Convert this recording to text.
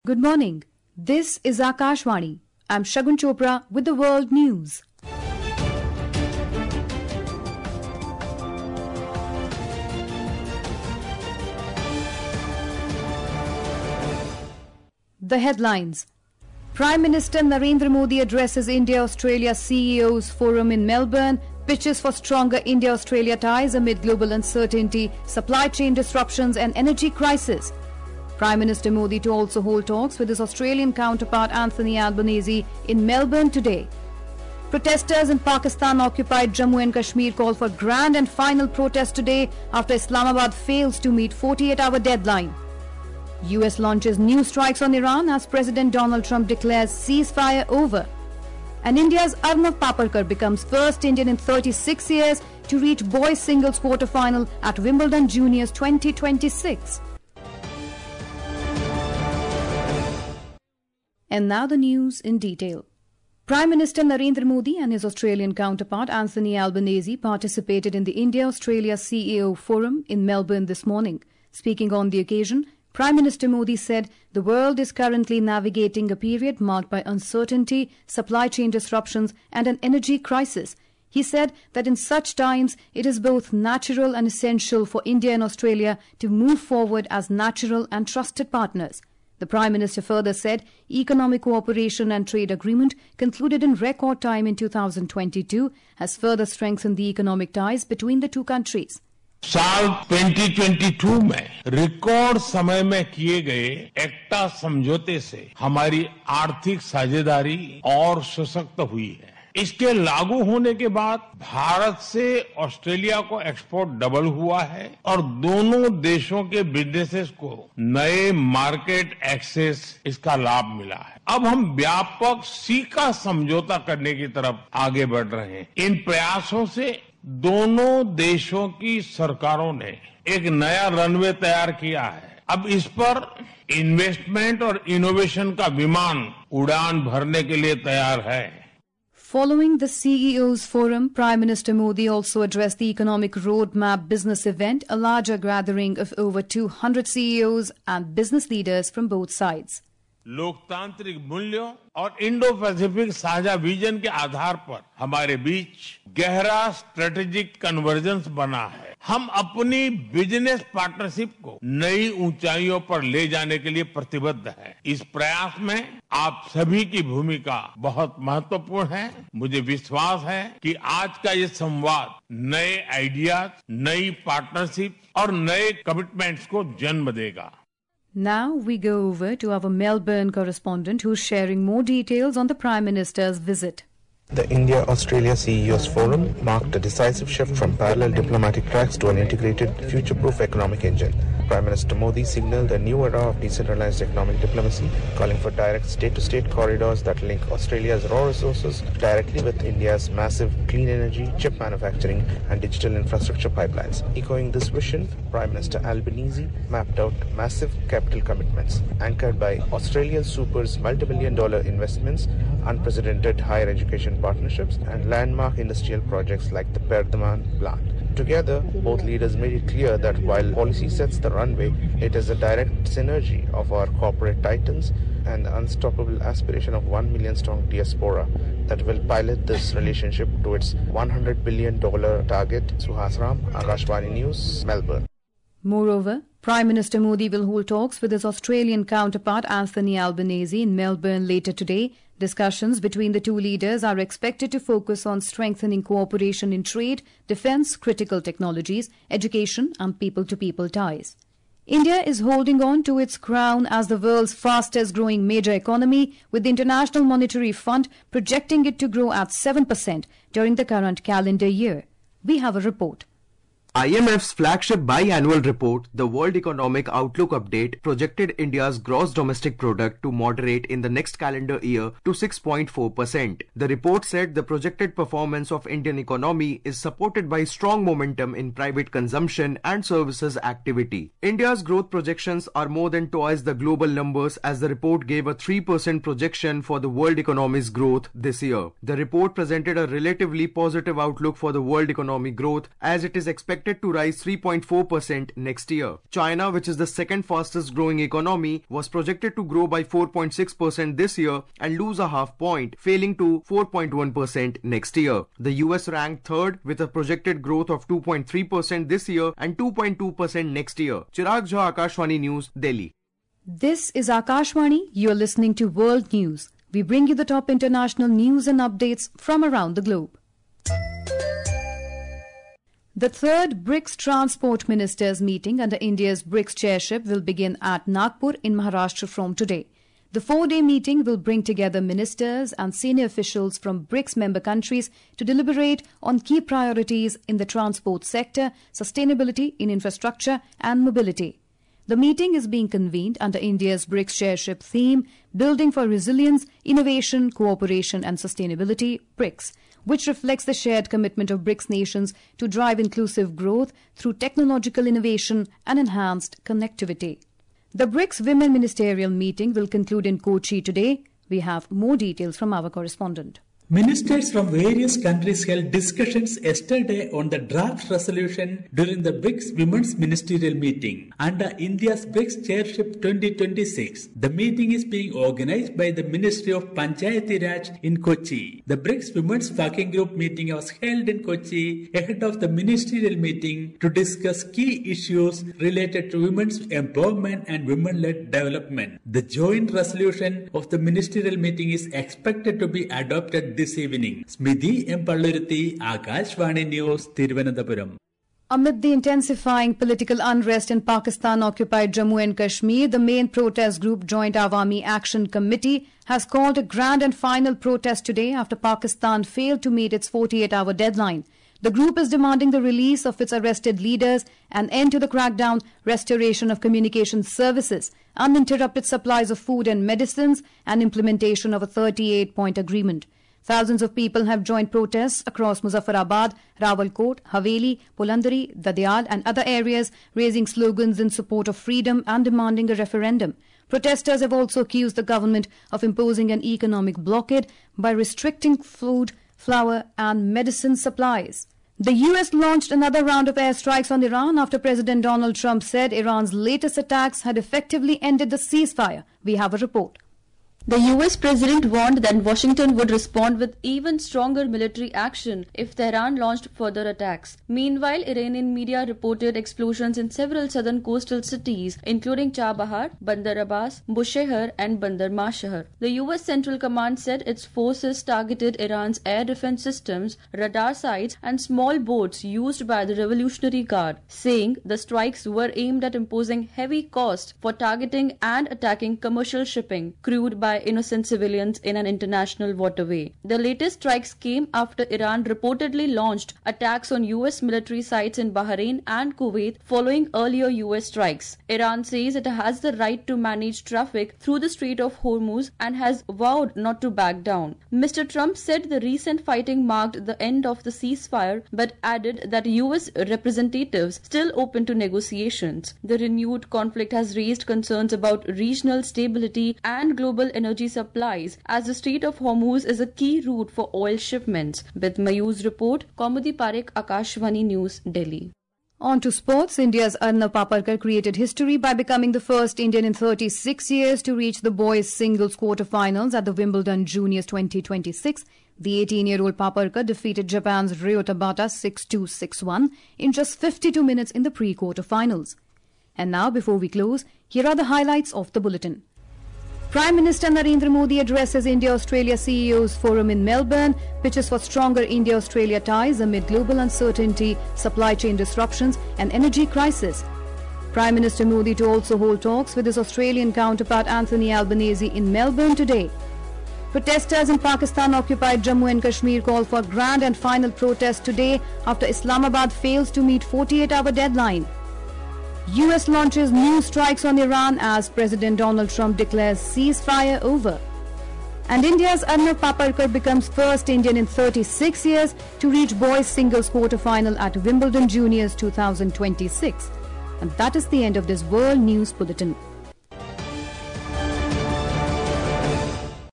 Good morning. This is Akashvani. I'm Shagun Chopra with the World News. The headlines. Prime Minister Narendra Modi addresses India-Australia CEOs Forum in Melbourne, pitches for stronger India-Australia ties amid global uncertainty, supply chain disruptions and energy crisis. Prime Minister Modi to also hold talks with his Australian counterpart Anthony Albanese in Melbourne today. Protesters in Pakistan-occupied Jammu and Kashmir call for grand and final protest today after Islamabad fails to meet 48-hour deadline. US launches new strikes on Iran as President Donald Trump declares ceasefire over. And India's Arnav Paparkar becomes first Indian in 36 years to reach boys singles quarter-final at Wimbledon Juniors 2026. And now the news in detail. Prime Minister Narendra Modi and his Australian counterpart Anthony Albanese participated in the India-Australia CEO Forum in Melbourne this morning. Speaking on the occasion, Prime Minister Modi said the world is currently navigating a period marked by uncertainty, supply chain disruptions and an energy crisis. He said that in such times it is both natural and essential for India and Australia to move forward as natural and trusted partners. The Prime Minister further said economic cooperation and trade agreement concluded in record time in 2022 has further strengthened the economic ties between the two countries. साल 2022 में record समय में किए गए एक्टा समझौते से हमारी आर्थिक साझेदारी और सशक्त हुई है। इसके लागू होने के बाद भारत से ऑस्ट्रेलिया को एक्सपोर्ट डबल हुआ है और दोनों देशों के बिजनेसेस को नए मार्केट एक्सेस इसका लाभ मिला है। अब हम व्यापक सीका समझौता करने की तरफ आगे बढ़ रहे हैं। इन प्रयासों से दोनों देशों की सरकारों ने एक नया रनवे तैयार किया है। अब इस पर इन्वेस्टमेंट और इनोवेशन का विमान उड़ान भरने के लिए तैयार है। Following the CEO's forum, Prime Minister Modi also addressed the Economic Roadmap Business Event, a larger gathering of over 200 CEOs and business leaders from both sides. लोकतांत्रिक मूल्यों और इंडो पैसिफिक साझा विजन के आधार पर हमारे बीच गहरा स्ट्रेटेजिक कन्वर्जेंस बना है। हम अपनी बिजनेस पार्टनरशिप को नई ऊंचाइयों पर ले जाने के लिए प्रतिबद्ध हैं। इस प्रयास में आप सभी की भूमिका बहुत महत्वपूर्ण है। मुझे विश्वास है कि आज का ये संवाद नए आइडियाज, नई पार्टनरशिप और नए कमिटमेंट्स को जन्म देगा। Now we go over to our Melbourne correspondent who's sharing more details on the Prime Minister's visit. The India-Australia CEOs Forum marked a decisive shift from parallel diplomatic tracks to an integrated, future-proof economic engine. Prime Minister Modi signaled a new era of decentralized economic diplomacy, calling for direct state-to-state corridors that link Australia's raw resources directly with India's massive clean energy, chip manufacturing and digital infrastructure pipelines. Echoing this vision, Prime Minister Albanese mapped out massive capital commitments, anchored by Australian Super's multi-billion-dollar investments, unprecedented higher education partnerships and landmark industrial projects like the Perdaman plant. Together, both leaders made it clear that while policy sets the runway, it is a direct synergy of our corporate titans and the unstoppable aspiration of 1 million strong diaspora that will pilot this relationship to its $100 billion target. Suhas Ram, Akashvani News, Melbourne. Moreover, Prime Minister Modi will hold talks with his Australian counterpart Anthony Albanese in Melbourne later today. Discussions between the two leaders are expected to focus on strengthening cooperation in trade, defence, critical technologies, education and people-to-people ties. India is holding on to its crown as the world's fastest growing major economy, with the International Monetary Fund projecting it to grow at 7% during the current calendar year. We have a report. IMF's flagship biannual report, the World Economic Outlook Update, projected India's gross domestic product to moderate in the next calendar year to 6.4%. The report said the projected performance of Indian economy is supported by strong momentum in private consumption and services activity. India's growth projections are more than twice the global numbers, as the report gave a 3% projection for the world economy's growth this year. The report presented a relatively positive outlook for the world economic growth, as it is expected projected to rise 3.4% next year. China, which is the second fastest growing economy, was projected to grow by 4.6% this year and lose a half point, failing to 4.1% next year. The US ranked third with a projected growth of 2.3% this year and 2.2% next year. Chirag Jha, Akashvani News, Delhi. This is Akashvani. You are listening to World News. We bring you the top international news and updates from around the globe. The third BRICS Transport Ministers meeting under India's BRICS chairship will begin at Nagpur in Maharashtra from today. The 4-day meeting will bring together ministers and senior officials from BRICS member countries to deliberate on key priorities in the transport sector, sustainability in infrastructure and mobility. The meeting is being convened under India's BRICS chairship theme, Building for Resilience, Innovation, Cooperation and Sustainability, BRICS, which reflects the shared commitment of BRICS nations to drive inclusive growth through technological innovation and enhanced connectivity. The BRICS Women Ministerial meeting will conclude in Kochi today. We have more details from our correspondent. Ministers from various countries held discussions yesterday on the draft resolution during the BRICS Women's Ministerial meeting under India's BRICS Chairship 2026. The meeting is being organized by the Ministry of Panchayati Raj in Kochi. The BRICS Women's Working Group meeting was held in Kochi ahead of the ministerial meeting to discuss key issues related to women's empowerment and women-led development. The joint resolution of the ministerial meeting is expected to be adopted this evening. Smidhi M. Palluruthi, Akashvani News, Thiruvananthapuram. Amid the intensifying political unrest in Pakistan-occupied Jammu and Kashmir, the main protest group Joint Awami Action Committee has called a grand and final protest today after Pakistan failed to meet its 48-hour deadline. The group is demanding the release of its arrested leaders, an end to the crackdown, restoration of communication services, uninterrupted supplies of food and medicines, and implementation of a 38-point agreement. Thousands of people have joined protests across Muzaffarabad, Rawalkot, Haveli, Polandari, Dadial and other areas, raising slogans in support of freedom and demanding a referendum. Protesters have also accused the government of imposing an economic blockade by restricting food, flour and medicine supplies. The US launched another round of airstrikes on Iran after President Donald Trump said Iran's latest attacks had effectively ended the ceasefire. We have a report. The US president warned that Washington would respond with even stronger military action if Tehran launched further attacks. Meanwhile, Iranian media reported explosions in several southern coastal cities, including Chabahar, Bandar Abbas, Bushehr, and Bandar Mashahar. The US Central Command said its forces targeted Iran's air defense systems, radar sites, and small boats used by the Revolutionary Guard, saying the strikes were aimed at imposing heavy costs for targeting and attacking commercial shipping crewed by innocent civilians in an international waterway. The latest strikes came after Iran reportedly launched attacks on US military sites in Bahrain and Kuwait following earlier US strikes. Iran says it has the right to manage traffic through the Strait of Hormuz and has vowed not to back down. Mr. Trump said the recent fighting marked the end of the ceasefire but added that US representatives still open to negotiations. The renewed conflict has raised concerns about regional stability and global energy supplies, as the Strait of Hormuz is a key route for oil shipments. With Mayur's report, Kaumudi Parekh, Akashvani News, Delhi. On to sports. India's Arnav Paparkar created history by becoming the first Indian in 36 years to reach the boys' singles quarterfinals at the Wimbledon Juniors 2026. The 18-year-old Paparkar defeated Japan's Ryo Tabata 6-2, 6-1 in just 52 minutes in the pre-quarterfinals. And now, before we close, here are the highlights of the bulletin. Prime Minister Narendra Modi addresses India-Australia CEOs Forum in Melbourne, pitches for stronger India-Australia ties amid global uncertainty, supply chain disruptions and energy crisis. Prime Minister Modi to also hold talks with his Australian counterpart Anthony Albanese in Melbourne today. Protesters in Pakistan-occupied Jammu and Kashmir call for grand and final protest today after Islamabad fails to meet 48-hour deadline. US launches new strikes on Iran as President Donald Trump declares ceasefire over. And India's Arnav Paparkar becomes first Indian in 36 years to reach boys singles quarterfinal at Wimbledon Juniors 2026. And that is the end of this World News Bulletin.